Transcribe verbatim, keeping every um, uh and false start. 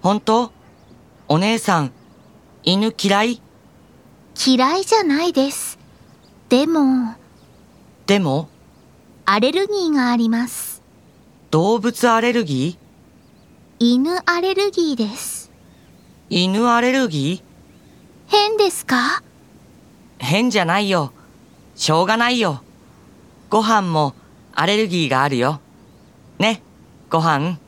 本当？お姉さん、犬嫌い？ 嫌いじゃないです。でも、 でも、 アレルギーがあります。 動物アレルギ犬アレルギーです。 ー？犬アレルギ変ですか？ ー？変じゃないよ。しょうがないよ。ご飯もアレルギーがあるよ。ね、ご飯。